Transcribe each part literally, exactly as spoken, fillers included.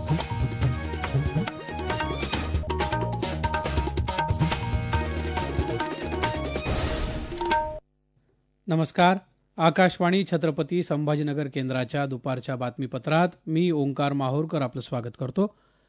नमस्कार. आकाशवाणी छत्रपती संभाजीनगर केंद्राच्या दुपारच्या बातमीपत्रात मी ओंकार माहूरकर आपलं स्वागत करतो.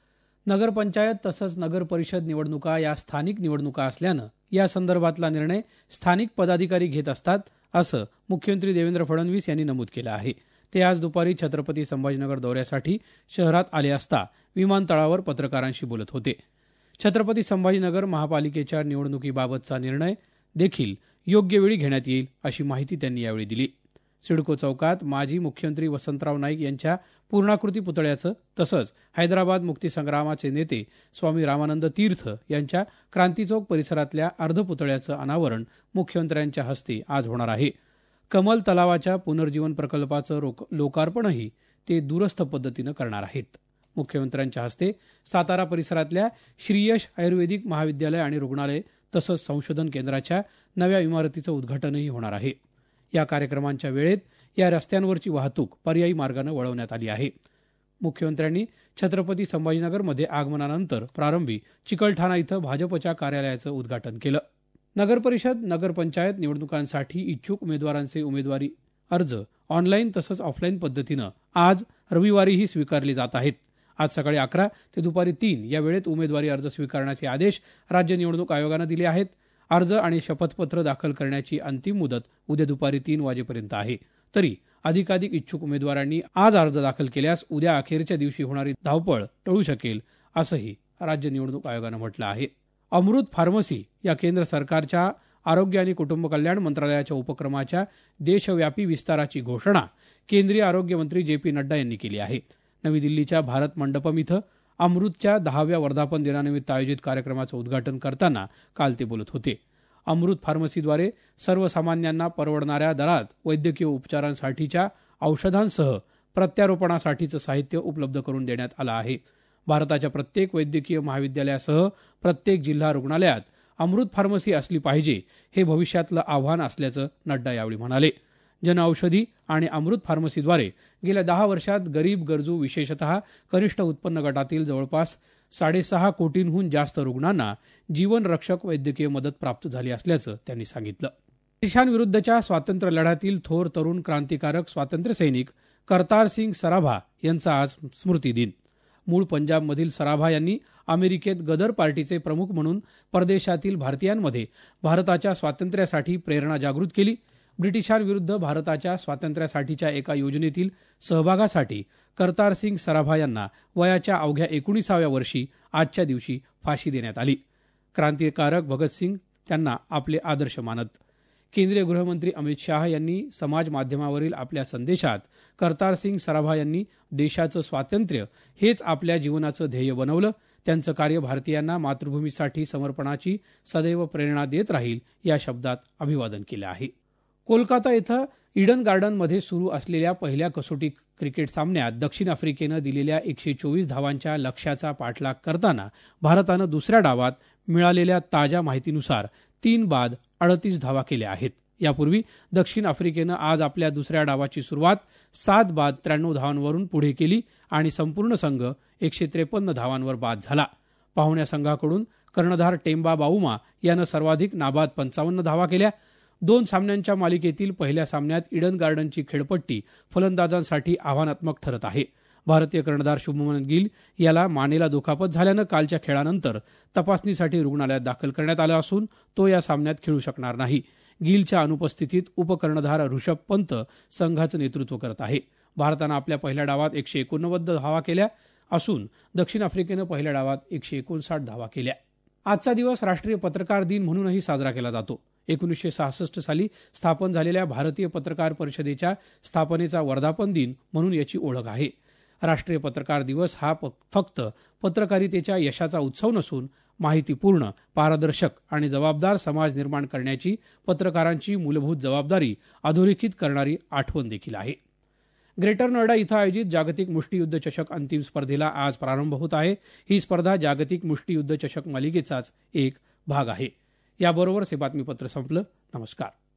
नगरपंचायत तसंच नगर परिषद निवडणुका या स्थानिक निवडणुका असल्यानं या संदर्भातला निर्णय स्थानिक पदाधिकारी घेत असतात, असं मुख्यमंत्री देवेंद्र फडणवीस यांनी नमूद केलं आहे. ते आज दुपारी छत्रपती संभाजीनगर दौऱ्यासाठी शहरात आले असता विमानतळावर पत्रकारांशी बोलत होते. छत्रपती संभाजीनगर महापालिकेच्या निवडणुकीबाबतचा निर्णय देखील योग्य वेळी घेण्यात येईल, अशी माहिती त्यांनी यावेळी दिली. सिडको चौकात माजी मुख्यमंत्री वसंतराव नाईक यांच्या पूर्णाकृती पुतळ्याचं तसंच हैदराबाद मुक्तीसंग्रामाचे नेते स्वामी रामानंद तीर्थ यांच्या क्रांतीचौक परिसरातल्या अर्धपुतळ्याचं अनावरण मुख्यमंत्र्यांच्या हस्ते आज होणार आहे. कमल तलावाच्या पुनर्जीवन प्रकल्पाचं लोकार्पणही ते दूरस्थ पद्धतीनं करणार आहेत. मुख्यमंत्र्यांच्या हस्ते सातारा परिसरातल्या श्रीयश आयुर्वेदिक महाविद्यालय आणि रुग्णालय तसंच संशोधन केंद्राच्या नव्या इमारतीचं उद्घाटनही होणार आहे. या कार्यक्रमांच्या वेळेत या रस्त्यांवरची वाहतूक पर्यायी मार्गानं वळवण्यात आली आहे. मुख्यमंत्र्यांनी छत्रपती संभाजीनगरमध्ये आगमनानंतर प्रारंभी चिकलठाणा इथं भाजपच्या कार्यालयाचं उद्घाटन केलं. नगरपरिषद नगरपंचायत निवडणुकांसाठी इच्छुक उमेदवारांचे उमेदवारी अर्ज ऑनलाईन तसंच ऑफलाईन पद्धतीनं आज रविवारीही स्वीकारले जात आहेत. आज सकाळी अकरा ते दुपारी तीन या वेळेत उमेदवारी अर्ज स्वीकारण्याचे आदेश राज्य निवडणूक आयोगानं दिले आहेत. अर्ज आणि शपथपत्र दाखल करण्याची अंतिम मुदत उद्या दुपारी तीन वाजेपर्यंत आहे. तरी अधिकाधिक इच्छुक उमेदवारांनी आज अर्ज दाखल केल्यास उद्या अखेरच्या दिवशी होणारी धावपळ टळू शकेल, असंही राज्य निवडणूक आयोगानं म्हटलं आहे. अमृत फार्मसी या केंद्र सरकारच्या आरोग्य आणि कुटुंब कल्याण मंत्रालयाच्या उपक्रमाच्या देशव्यापी विस्ताराची घोषणा केंद्रीय आरोग्य मंत्री जे पी नड्डा यांनी केली आहे. नवी दिल्लीच्या भारत मंडपम इथं अमृतच्या दहाव्या वर्धापन दिनानिमित्त आयोजित कार्यक्रमाचं उद्घाटन करताना काल ते बोलत होते. अमृत फार्मसीद्वारे सर्वसामान्यांना परवडणाऱ्या दरात वैद्यकीय उपचारांसाठीच्या औषधांसह प्रत्यारोपणासाठीचं साहित्य उपलब्ध करून देण्यात आलं आहे. भारताच्या प्रत्येक वैद्यकीय महाविद्यालयासह प्रत्येक जिल्हा रुग्णालयात अमृत फार्मसी असली पाहिजे, हे भविष्यातलं आव्हान असल्याचं नड्डा यावेळी म्हणाले. जनऔषधी आणि अमृत फार्मसीद्वारे गेल्या दहा वर्षात गरीब गरजू विशेषतः कनिष्ठ उत्पन्न गटातील जवळपास साडेसहा कोटींहून जास्त रुग्णांना जीवनरक्षक वैद्यकीय मदत प्राप्त झाली असल्याचं त्यांनी सांगितलं. ब्रिटिशांविरुद्धच्या स्वातंत्र्य लढ्यातील थोर तरुण क्रांतिकारक स्वातंत्र्यसैनिक करतारसिंग सराभा यांचा आज स्मृती दिन. मूळ पंजाबमधील सराभा यांनी अमेरिकेत गदर पार्टीचे प्रमुख म्हणून परदेशातील भारतीयांमध्ये भारताच्या स्वातंत्र्यासाठी प्रेरणा जागृत केली. ब्रिटिशांविरुद्ध भारताच्या स्वातंत्र्यासाठीच्या एका योजनेतील सहभागासाठी करतारसिंग सराभा यांना वयाच्या अवघ्या एकोणीसाव्या वर्षी आजच्या दिवशी फाशी देण्यात आली. क्रांतिकारक भगतसिंग त्यांना आपले आदर्श मानत. केंद्रीय गृहमंत्री अमित शाह यांनी समाज माध्यमावरील आपल्या संदेशात करतारसिंग सराभा यांनी देशाचं स्वातंत्र्य हेच आपल्या जीवनाचं ध्येय बनवलं. त्यांचं कार्य भारतीयांना मातृभूमीसाठी समर्पणाची सदैव प्रेरणा देत राहील, या शब्दात अभिवादन केलं आहे. कोलकाता इथं इडन गार्डनमध्ये सुरू असलेल्या पहिल्या कसोटी क्रिकेट सामन्यात दक्षिण आफ्रिकेनं दिलेल्या एकशे चोवीस धावांच्या लक्ष्याचा पाठलाग करताना भारतानं दुसऱ्या डावात मिळालेल्या ताज्या माहितीनुसार तीन बाद अडतीस धावा केल्या आहेत. यापूर्वी दक्षिण आफ्रिकेनं आज आपल्या दुसऱ्या डावाची सुरुवात सात बाद त्र्याण्णव धावांवरून पुढे केली आणि संपूर्ण संघ एकशे त्रेपन्न धावांवर बाद झाला. पाहुण्या संघाकडून कर्णधार टेम्बा बाउमा यानं सर्वाधिक नाबाद पंचावन्न धावा केल्या. दोन सामन्यांच्या मालिकेतील पहिल्या सामन्यात इडन गार्डनची खेळपट्टी फलंदाजांसाठी आव्हानात्मक ठरत आहे. भारतीय कर्णधार शुभमन गिल याला मानेला दुखापत झाल्यानं कालच्या खेळानंतर तपासणीसाठी रुग्णालयात दाखल करण्यात आलं असून तो या सामन्यात खेळू शकणार नाही. गिलच्या अनुपस्थितीत उपकर्णधार ऋषभ पंत संघाचं नेतृत्व करत आहे. भारतानं आपल्या पहिल्या डावात एकशे एकोणनव्वद धावा केल्या असून दक्षिण आफ्रिकेनं पहिल्या डावात एकशे एकोणसाठ धावा केल्या. आजचा दिवस राष्ट्रीय पत्रकार दिन म्हणूनही साजरा केला जातो. एकोणीसशे सहासष्ट साली स्थापन झालेल्या भारतीय पत्रकार परिषदेच्या स्थापनेचा वर्धापन दिन म्हणून याची ओळख आहे. राष्ट्रीय पत्रकार दिवस हा फक्त पत्रकारितेच्या यशाचा उत्सव नसून माहितीपूर्ण, पारदर्शक आणि जबाबदार समाज निर्माण करण्याची पत्रकारांची मूलभूत जबाबदारी अधोरेखित करणारी आठवण देखील आहे. ग्रेटर नोएडा इथं आयोजित जागतिक मुष्टियुद्ध चषक अंतिम स्पर्धेला आज प्रारंभ होत आहे. ही स्पर्धा जागतिक मुष्टियुद्ध चषक मालिकेचाच एक भाग आहे. याबरोबरच हे बातमीपत्र संपलं. नमस्कार.